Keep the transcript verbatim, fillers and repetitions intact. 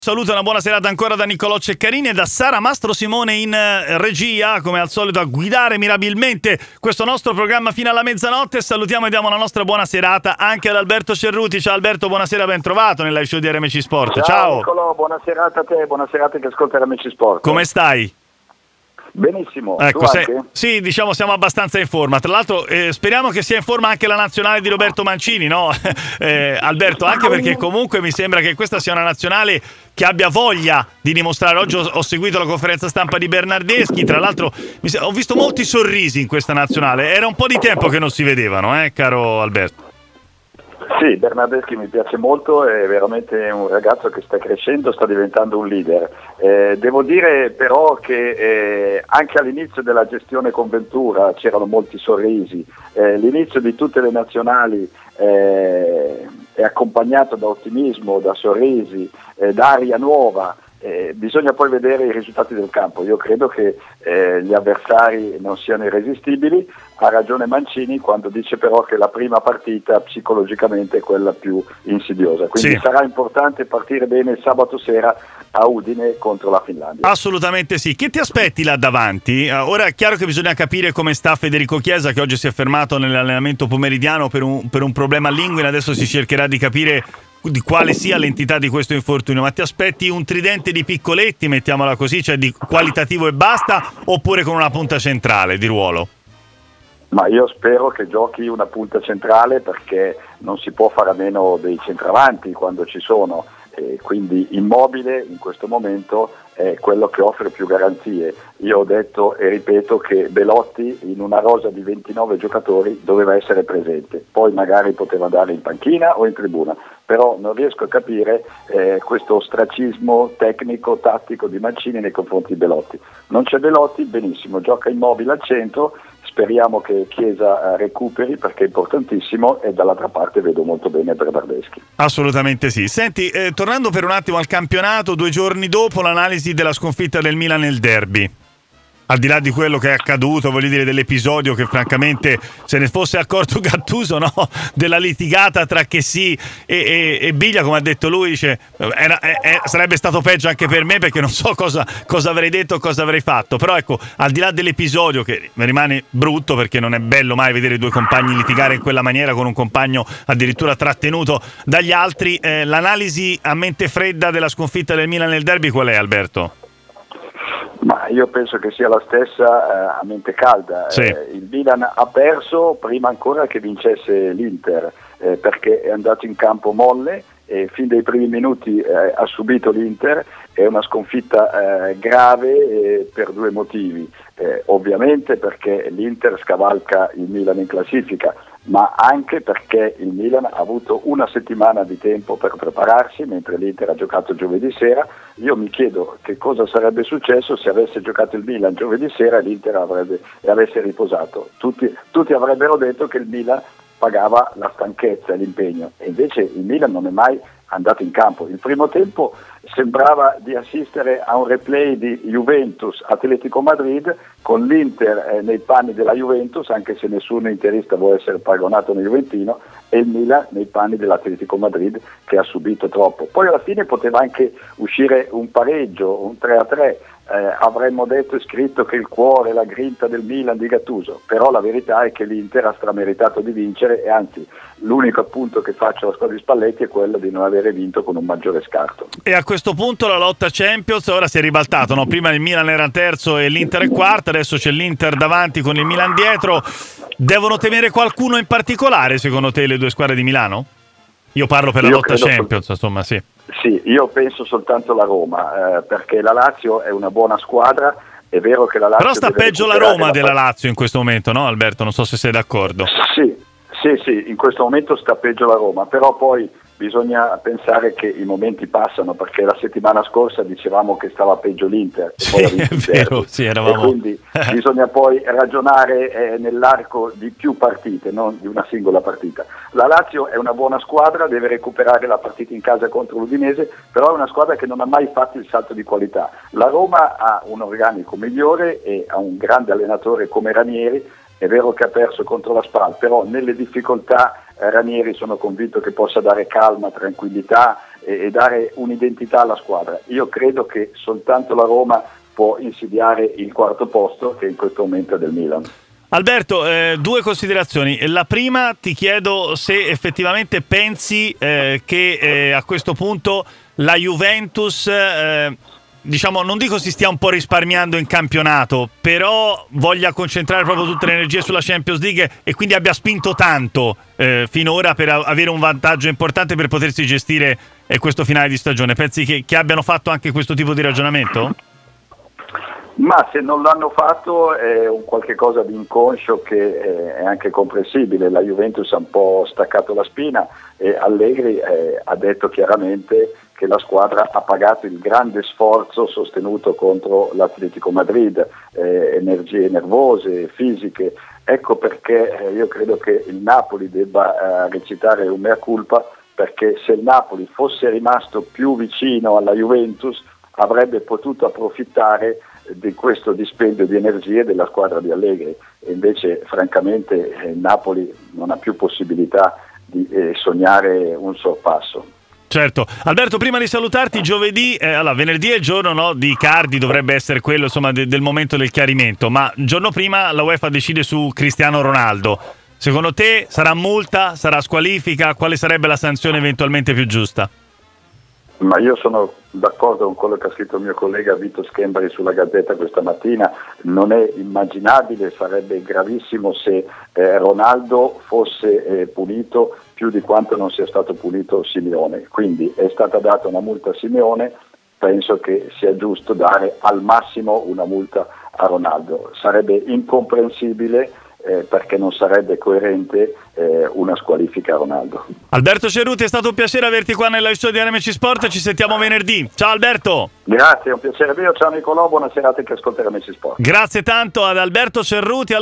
Saluto, una buona serata ancora da Niccolò Ceccarini e da Sara Mastro Simone in regia, come al solito a guidare mirabilmente questo nostro programma fino alla mezzanotte. Salutiamo e diamo la nostra buona serata anche ad Alberto Cerruti. Ciao Alberto, buona sera, ben trovato nel live show di R M C Sport. Ciao, Ciao Niccolò, buona serata a te, buona serata che ascolta R M C Sport. Come stai? Benissimo, ecco, tu se, anche? Sì, diciamo siamo abbastanza in forma. Tra l'altro eh, speriamo che sia in forma anche la nazionale di Roberto Mancini, no? eh, Alberto, anche perché comunque mi sembra che questa sia una nazionale che abbia voglia di dimostrare. Oggi ho, ho seguito la conferenza stampa di Bernardeschi, tra l'altro mi se- ho visto molti sorrisi in questa nazionale. Era un po' di tempo che non si vedevano, eh, caro Alberto. Sì, Bernardeschi mi piace molto, è veramente un ragazzo che sta crescendo, sta diventando un leader. Eh, devo dire però che eh, anche all'inizio della gestione con Ventura c'erano molti sorrisi. Eh, l'inizio di tutte le nazionali eh, è accompagnato da ottimismo, da sorrisi, eh, da aria nuova. Eh, bisogna poi vedere i risultati del campo. Io credo che eh, gli avversari non siano irresistibili. Ha ragione Mancini quando dice però che la prima partita psicologicamente è quella più insidiosa, quindi sì, sarà importante partire bene il sabato sera a Udine contro la Finlandia. Assolutamente sì. Che ti aspetti là davanti? Uh, ora è chiaro che bisogna capire come sta Federico Chiesa, che oggi si è fermato nell'allenamento pomeridiano per un, per un problema all'inguine. Adesso si cercherà di capire di quale sia l'entità di questo infortunio. Ma ti aspetti un tridente di piccoletti, mettiamola così, cioè di qualitativo e basta, oppure con una punta centrale di ruolo? Ma io spero che giochi una punta centrale, perché non si può fare a meno dei centravanti quando ci sono, e quindi Immobile in questo momento è quello che offre più garanzie. Io ho detto e ripeto che Belotti in una rosa di ventinove giocatori doveva essere presente, poi magari poteva andare in panchina o in tribuna, però non riesco a capire eh, questo ostracismo tecnico, tattico di Mancini nei confronti di Belotti. Non c'è Belotti, benissimo, gioca Immobile al centro. Speriamo che Chiesa recuperi, perché è importantissimo, e dall'altra parte vedo molto bene Bernardeschi. Assolutamente sì. Senti, eh, tornando per un attimo al campionato, due giorni dopo l'analisi della sconfitta del Milan nel derby. Al di là di quello che è accaduto, voglio dire, dell'episodio che francamente se ne fosse accorto Gattuso, no? Della litigata tra Chessy e, e, e Biglia, come ha detto lui, dice era, è, è, sarebbe stato peggio anche per me, perché non so cosa, cosa avrei detto o cosa avrei fatto. Però ecco, al di là dell'episodio, che mi rimane brutto perché non è bello mai vedere due compagni litigare in quella maniera, con un compagno addirittura trattenuto dagli altri, eh, l'analisi a mente fredda della sconfitta del Milan nel derby qual è, Alberto? Ma io penso che sia la stessa eh, a mente calda. Sì. Eh, il Milan ha perso prima ancora che vincesse l'Inter, eh, perché è andato in campo molle e fin dai primi minuti eh, ha subito l'Inter. È una sconfitta eh, grave eh, per due motivi. Eh, ovviamente perché l'Inter scavalca il Milan in classifica, ma anche perché il Milan ha avuto una settimana di tempo per prepararsi, mentre l'Inter ha giocato giovedì sera. Io mi chiedo che cosa sarebbe successo se avesse giocato il Milan giovedì sera e l'Inter avrebbe, e avesse riposato. Tutti, tutti avrebbero detto che il Milan pagava la stanchezza e l'impegno, e invece il Milan non è mai andato in campo. Il primo tempo sembrava di assistere a un replay di Juventus Atletico Madrid, con l'Inter eh, nei panni della Juventus, anche se nessun interista vuole essere paragonato a un juventino, e il Milan nei panni dell'Atletico Madrid, che ha subito troppo. Poi alla fine poteva anche uscire un pareggio, un tre a tre. Eh, avremmo detto e scritto che il cuore, la grinta del Milan di Gattuso, però la verità è che l'Inter ha strameritato di vincere, e anzi l'unico appunto che faccio alla squadra di Spalletti è quello di non avere vinto con un maggiore scarto. E a questo punto la lotta Champions ora si è ribaltato, no? Prima il Milan era terzo e l'Inter è quarto, adesso c'è l'Inter davanti con il Milan dietro. Devono temere qualcuno in particolare secondo te le due squadre di Milano? Io parlo per la Io lotta Champions, sol- insomma, sì. Sì, io penso soltanto la Roma, eh, perché la Lazio è una buona squadra. È vero che la Lazio Però sta deve peggio la recuperare Roma la della part- Lazio in questo momento, no Alberto? Non so se sei d'accordo. Sì, sì, sì, in questo momento sta peggio la Roma, però poi bisogna pensare che i momenti passano, perché la settimana scorsa dicevamo che stava peggio l'Inter, Sì, poi ha vinto è il vero, derby. sì, eravamo... E quindi bisogna poi ragionare eh, nell'arco di più partite, non di una singola partita. La Lazio è una buona squadra, deve recuperare la partita in casa contro l'Udinese, però è una squadra che non ha mai fatto il salto di qualità. La Roma ha un organico migliore e ha un grande allenatore come Ranieri, è vero che ha perso contro la Spal, però nelle difficoltà eh, Ranieri sono convinto che possa dare calma, tranquillità e, e dare un'identità alla squadra. Io credo che soltanto la Roma può insidiare il quarto posto, che in questo momento è del Milan. Alberto, eh, due considerazioni. La prima, ti chiedo se effettivamente pensi eh, che eh, a questo punto la Juventus, eh, diciamo, non dico si stia un po' risparmiando in campionato, però voglia concentrare proprio tutte le energie sulla Champions League e quindi abbia spinto tanto eh, finora per avere un vantaggio importante per potersi gestire eh, questo finale di stagione. Pensi che, che abbiano fatto anche questo tipo di ragionamento? Ma se non l'hanno fatto è un qualche cosa di inconscio che è anche comprensibile. La Juventus ha un po' staccato la spina e Allegri eh, ha detto chiaramente che la squadra ha pagato il grande sforzo sostenuto contro l'Atletico Madrid, eh, energie nervose, fisiche. Ecco perché eh, io credo che il Napoli debba eh, recitare un mea culpa, perché se il Napoli fosse rimasto più vicino alla Juventus avrebbe potuto approfittare di questo dispendio di energie della squadra di Allegri, e invece francamente il Napoli non ha più possibilità di eh, sognare un sorpasso. Certo. Alberto, prima di salutarti, giovedì, eh, allora venerdì è il giorno, no, di Icardi, dovrebbe essere quello, insomma, de- del momento del chiarimento, ma il giorno prima la UEFA decide su Cristiano Ronaldo. Secondo te sarà multa, sarà squalifica? Quale sarebbe la sanzione eventualmente più giusta? Ma io sono d'accordo con quello che ha scritto il mio collega Vito Schembri sulla Gazzetta questa mattina. Non è immaginabile, sarebbe gravissimo se eh, Ronaldo fosse eh, punito più di quanto non sia stato punito Simeone. Quindi è stata data una multa a Simeone, penso che sia giusto dare al massimo una multa a Ronaldo. Sarebbe incomprensibile Eh, perché non sarebbe coerente eh, una squalifica a Ronaldo. Alberto Cerruti, è stato un piacere averti qua nella show di R M C Sport, ci sentiamo venerdì. Ciao Alberto! Grazie, è un piacere mio, ciao Nicolò, buona serata che ascolta R M C Sport. Grazie tanto ad Alberto Cerruti.